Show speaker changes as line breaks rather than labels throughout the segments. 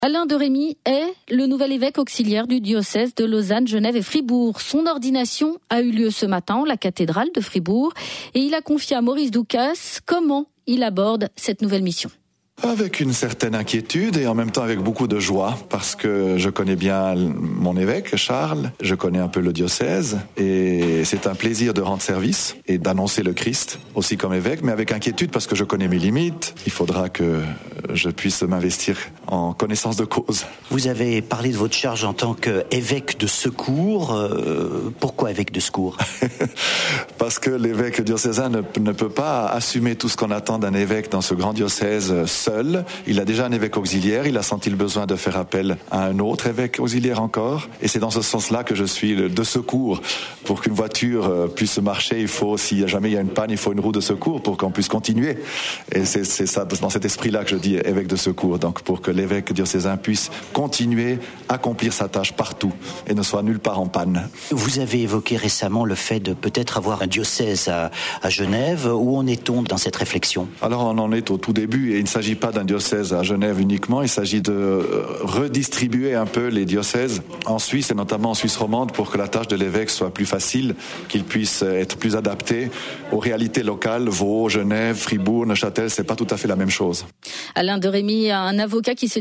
Alain de Rémy est le nouvel évêque auxiliaire du diocèse de Lausanne, Genève et Fribourg. Son ordination a eu lieu ce matin en la cathédrale de Fribourg et il a confié à Maurice Doukas comment il aborde cette nouvelle mission.
Avec une certaine inquiétude et en même temps avec beaucoup de joie parce que je connais bien mon évêque Charles, je connais un peu le diocèse et c'est un plaisir de rendre service et d'annoncer le Christ aussi comme évêque, mais avec inquiétude parce que je connais mes limites. Il faudra que je puisse m'investir en connaissance de cause.
Vous avez parlé de votre charge en tant qu'évêque de secours. Pourquoi évêque de secours?
Parce que l'évêque diocésain ne peut pas assumer tout ce qu'on attend d'un évêque dans ce grand diocèse seul. Il a déjà un évêque auxiliaire, il a senti le besoin de faire appel à un autre évêque auxiliaire encore. Et c'est dans ce sens-là que je suis de secours. Pour qu'une voiture puisse marcher, il faut, si jamais il y a une panne, il faut une roue de secours pour qu'on puisse continuer. Et c'est ça, dans cet esprit-là que je dis évêque de secours. Donc pour que l'évêque diocésain puisse continuer à accomplir sa tâche partout et ne soit nulle part en panne.
Vous avez évoqué récemment le fait de peut-être avoir un diocèse à Genève. Où en est-on dans cette réflexion?
Alors on en est au tout début et il ne s'agit pas d'un diocèse à Genève uniquement, il s'agit de redistribuer un peu les diocèses en Suisse et notamment en Suisse romande pour que la tâche de l'évêque soit plus facile, qu'il puisse être plus adapté aux réalités locales. Vaud, Genève, Fribourg, Neuchâtel, c'est pas tout à fait la même chose.
Alain de Rémy, un évêque qui se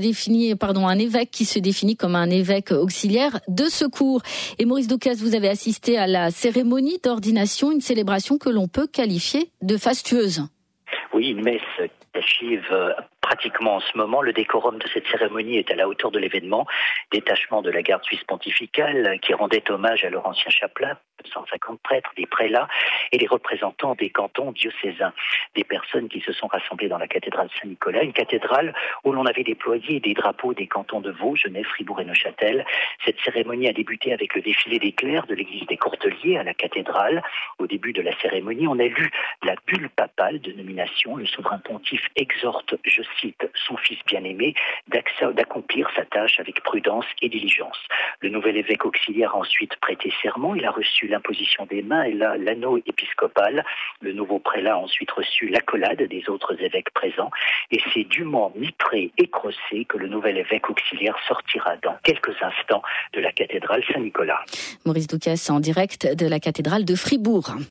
définit comme un évêque auxiliaire de secours. Et Maurice Doukas, vous avez assisté à la cérémonie d'ordination, une célébration que l'on peut qualifier de fastueuse.
Oui, une messe achive pratiquement en ce moment. Le décorum de cette cérémonie est à la hauteur de l'événement. Détachement de la garde suisse pontificale qui rendait hommage à leur ancien chapelain, 150 prêtres, des prélats et les représentants des cantons diocésains. Des personnes qui se sont rassemblées dans la cathédrale Saint-Nicolas, une cathédrale où l'on avait déployé des drapeaux des cantons de Vaud, Genève, Fribourg et Neuchâtel. Cette cérémonie a débuté avec le défilé des clercs de l'église des Cordeliers à la cathédrale. Au début de la cérémonie, on a lu la bulle papale de nomination. Le souverain pontife exhorte, je cite, son fils bien-aimé d'accomplir sa tâche avec prudence et diligence. Le nouvel évêque auxiliaire a ensuite prêté serment. Il a reçu l'imposition des mains et l'anneau épiscopal. Le nouveau prélat a ensuite reçu l'accolade des autres évêques présents. Et c'est dûment mitré et crossé que le nouvel évêque auxiliaire sortira dans quelques instants de la cathédrale Saint-Nicolas.
Maurice Doukas en direct de la cathédrale de Fribourg.